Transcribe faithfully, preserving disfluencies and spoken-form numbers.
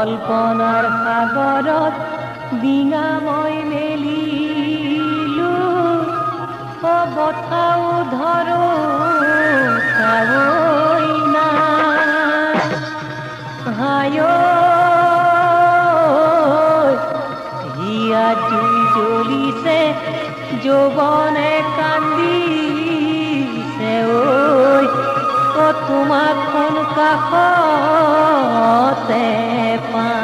কল্পনাৰ সাগৰত ডিঙা মই মেলিলো বঠাও ধৰো কাৱৈ না হায় হিয়া জুই জ্বলিছে যৌৱনে কান্দিছে ঐ তোমাক কোন কাষতে পা